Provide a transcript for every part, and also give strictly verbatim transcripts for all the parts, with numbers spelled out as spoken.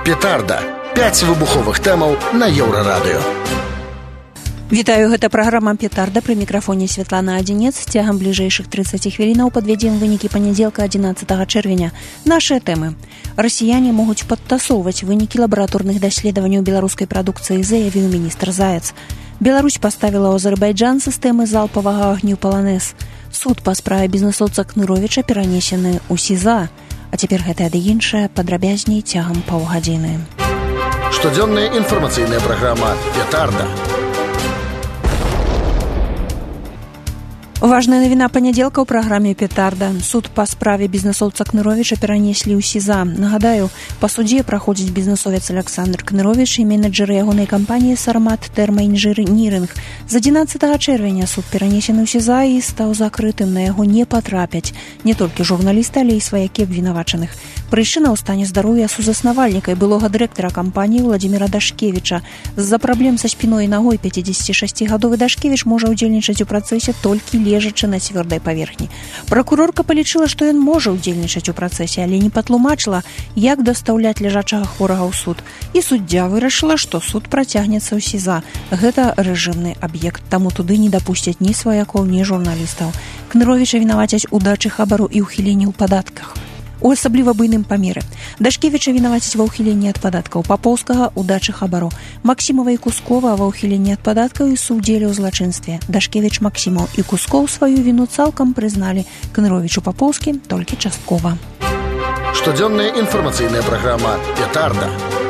Петарда. пяць выбуховых тэмаў на Еўрарадыё. Вітаю, гэта праграма «Петарда», пры мікрафоне Святлана Адзінец. Цягам бліжэйшых трыццаці хвілінаў падвядзем вынікі панядзелка адзінаццатага чэрвеня. Нашыя тэмы. Расіяне могуць падтасоўваць вынікі лабараторных даследаванняў беларускай прадукцыі, заявіў міністр Заяц. Беларусь паставіла ў Азербайджан сістэмы залпавага агню «Паланез». Суд па справе бізнэсоўца Кныровіча перанесены ў СІЗА. А цяпер гэтае ды іншае падрабязней цягам паўгадзіны. Штодзённая інфармацыйная праграма «Петарда». Важная навіна панядзелка ў праграме «Петарда». Суд па справе бізнэсоўца Кныровіча перанеслі ў СІЗА. Нагадаю, па судзе праходзіць бізнэсовец Александр Кныровіч і менеджеры ягонай кампаніі «Сармат Тэрмаінжынірынг». З адзінаццатага чэрвеня суд перанесены ў СІЗА і стаў закрытым. На яго не патрапяць не толькі журналісты, але і сваякі абвінавачаных. Прычына ў стане здароўя сузаснавальніка і былога дырэктара кампаніі Владзіміра Дашкевіча. З-за праблем са спіной і нагой пяцідзесяцішасцігадовы Дашкевіч можа ўдзельнічаць у працэсе толькі лежачы на цвёрдай паверхні. Пракурорка палічыла, што ён можа ўдзельнічаць у працэсе, але не патлумачыла, як дастаўляць ляжачага хворага ў суд. І суддзя вырашыла, што суд працягнецца ў СІЗА. Гэта рэжымны аб'ект, таму туды не дапусцяць ні сваякоў, ні журналістаў. Кныровіча вінавацяць у дачы хабару і ўхіленні ў падатках. У асабліва буйным памеры. Дашкевіча вінавацяць ва ўхіленні ад падаткаў, Папоўскага ў дачы хабару, Максімова і Кускова ва ўхіленні ад падаткаў і суудзелі ў злачынстве. Дашкевіч, Максімаў і Кускоў сваю віну цалкам прызналі. Кныровічу, Папоўскі толькі часткова. Штодзённая інфармацыйная праграма «Петарда».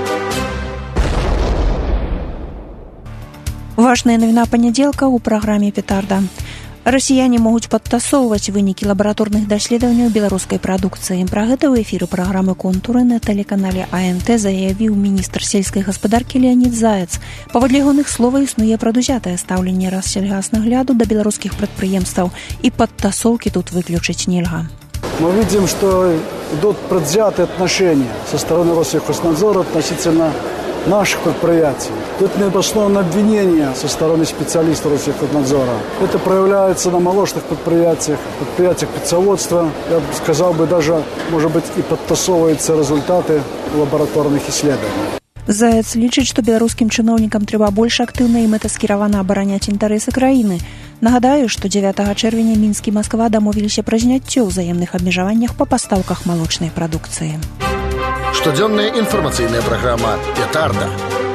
Важная навіна панядзелка ў праграме «Петарда». Расіяне могуць падтасоўваць вынікі лабараторных даследаванняў беларускай прадукцыі. Пра гэта ў эфіры праграмы «Контуры» на тэлеканале А Н Т заявіў міністр сельскай гаспадаркі Леонід Заяц. Паводле ягоных словаў існуе прадузятае стаўленне Россельгаснагляду да беларускіх прадпрыемстваў, і падтасоўкі тут выключыць нельга. Мы видим, что идут предвзятые отношения со стороны Россельхознадзора относительно наших предприятий. Тут необоснованное обвинение со стороны специалистов Россельхознадзора. Это проявляется на молочных предприятиях, предприятиях птицеводства. Я бы сказал, бы даже, может быть, и подтасовываются результаты лабораторных исследований. Заяц лічыць, што беларускім чыноўнікам трэба больш актыўна і мэтаскіравана абараняць інтарэсы краіны. Нагадаю, што дзевятага чэрвеня Мінск і Масква дамовіліся пра зняццё ўзаемных абмежаваннях па пастаўках малочнай прадукцыі. Штодзённая інфармацыйная праграма «Петарда».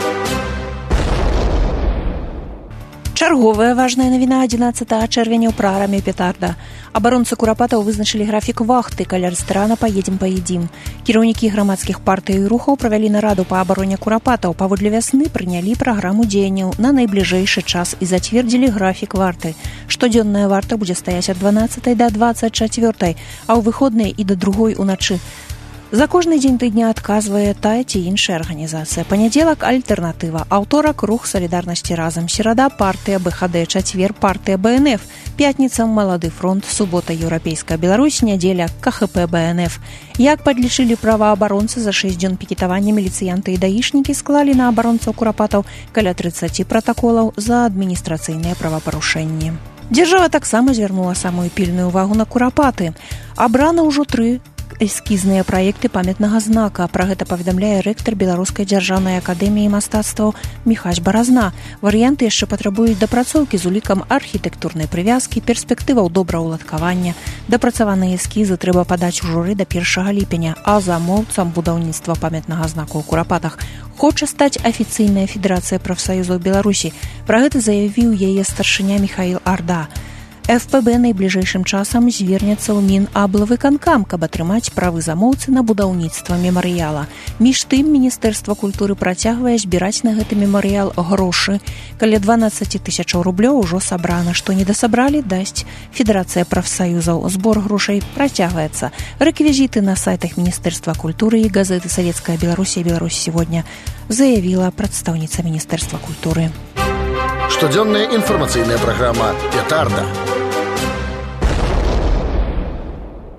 Чарговая важная навіна адзінаццатага чэрвеня ў праграме «Петарда». Абаронцы курапатаў вызначылі графік вахты каля рэстарана «Паедзем, паедзім». Кіраўнікі грамадскіх партый і рухаў правялі нараду па абароне курапатаў. Паводле вясны прынялі праграму дзеянняў на найбліжэйшы час і зацвердзілі графік варты. Штодзённая варта будзе стаяць ад дванаццатай да дваццаць чацвёртай, а ў выходныя і да другой уначы. За кожны дзень тыдня адказвае тая ці іншая арганізацыя. Панядзелак альтэрнатыва, аўторак рух салідарнасці разам, серада партыя Б Х Д, чацвер партыя Б Н Ф, пятніца Малады фронт, субота еўрапейская Беларусь, нядзеля К Х П Б Н Ф. Як падлічылі праваабаронцы, за шэсць дзён пікетавання міліцыянты і даішнікі склалі на абаронцаў курапатаў каля трыццаці пратаколаў за адміністрацыйныя правапарушэнні. Дзяржава таксама звярнула самую пільную ўвагу на курапаты. Абрана ўжо тры эскізныя праекты памятнага знака. Пра гэта паведамляе рэктар Беларускай дзяржаўнай акадэміі мастацтваў Міхась Баразна. Варыянты яшчэ патрабуюць дапрацоўкі з улікам архітэктурнай прывязкі, перспектываў добраўладкавання. Дапрацаваныя эскізы трэба падаць у журы да першага ліпеня, а замоўцам будаўніцтва памятнага знаку ў курапатах хоча стаць афіцыйная федэрацыя прафсаюзаў Беларусі. Пра гэта заявіў яе старшыня Міхаіл Арда. Эф Пэ Бэ найбліжэйшым часам звернецца ў Мінаблвыканкам, каб атрымаць правы замоўцы на будаўніцтва мемарыяла. Між тым, Міністэрства культуры працягвае збіраць на гэты мемарыял грошы. Каля дванаццаць тысячаў рублёў ужо сабрана. Што не дасабралі, дасць Федэрацыя прафсаюзаў. Збор грошай працягваецца. Рэквізіты на сайтах Міністэрства культуры і газеты «Савецкая Беларусь» і «Беларусь сегодня», заявіла прадстаўніца Міністэрства культуры. Штодзённая інфармацыйная праграма «Петарда».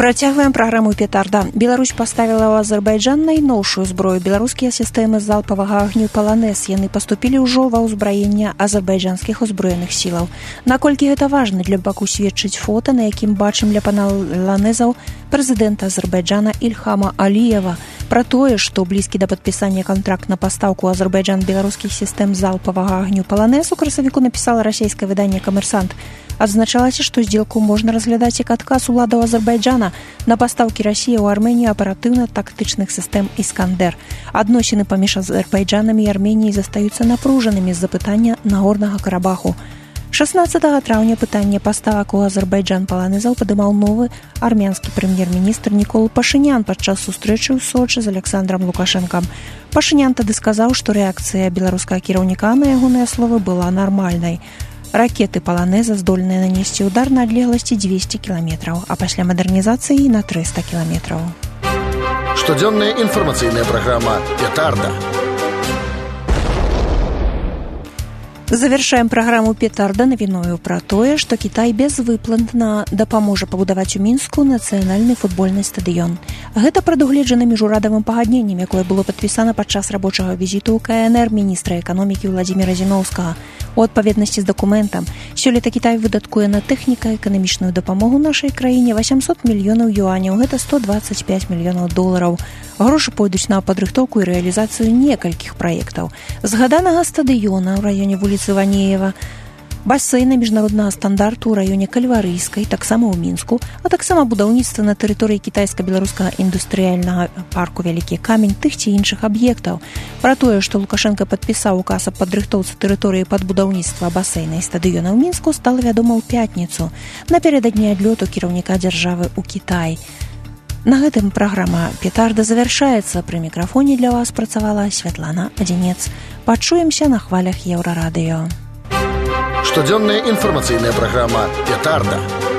Працягваем праграму «Петарда». Беларусь паставіла ў Азербайджан найноўшую зброю. Беларускія сістэмы залпавага агню «Паланез». Яны паступілі ўжо ва ўзбраенне азербайджанскіх узброеных сілаў. Наколькі гэта важна для баку сведчыць фота, на якім бачым ля паланезаў прэзідэнта Азербайджана Ільхама Аліева. Пра тое, што блізкі да падпісання кантракт на пастаўку Азербайджан беларускіх сістэм залпавага агню «Паланез» у красавіку напісала расійскае выданне «Камерсант». Адзначалася, што здзелку можна разглядаць як адказ уладаў Азербайджана на пастаўкі Расіі ў Арменію аператыўна-тактычных сістэм «Іскандер». Адносіны паміж Азербайджанам і Арменіяй застаюцца напружанымі з-за пытання Нагорнага Карабаху. шаснаццатага траўня пытанне паставак у Азербайджан паланезаў падымаў новы армянскі прэм'ер-міністр Нікол Пашынян падчас сустрэчы ў Сочы з Александром Лукашэнкам. Пашынян тады сказаў, што рэакцыя беларускага кіраўніка на ягоныя словы была нармальнай. Ракеты «Паланеза» здольныя нанесці удар на адлегласці дзвесце кіламетраў, а пасля мадэрнізацыі на трыста кіламетраў. Штодзённая інфармацыйная праграма «Петарда». Завяршаем праграму «Петарда» навіною пра тое, што Кітай безвыплатна дапаможа пабудаваць у Мінску нацыянальны футбольны стадыён. Гэта прадугледжана міжурадавым пагадненнем, якое было падпісана падчас рабочага візіту ў ка эн эр міністра эканомікі Владзіміра Зіноўскага. У адпаведнасці з дакументам, сёлета Кітай выдаткуе на тэхніка-эканамічную дапамогу нашай краіне васямсот мільёнаў юаняў, гэта сто дваццаць пяць мільёнаў долараў. Грошы пойдуць на падрыхтоўку і рэалізацыю некалькіх праектаў. Згаданага стадыёна ў раёне вуліцы Ванеева, басейна міжнароднага стандарту ў раёне Кальварыйскай, таксама ў Мінску, а таксама будаўніцтва на тэрыторыі кітайска-беларускага індустрыяльнага парку «Вялікі камень» тых ці іншых аб'ектаў. Пра тое, што Лукашенко падпісаў указ аб падрыхтоўцы тэрыторыі пад будаўніцтва басейна і стадыёна ў Мінску, стала вядома ў пятніцу, напярэдадні адлёту кіраўніка дзяржавы ў Кітай. На гэтым праграма «Петарда» завяршаецца. Пры мікрафоне для вас працавала Святлана Адзінец. Пачуемся на хвалях Еўрарадыё. Штодзённая інфармацыйная праграма «Петарда».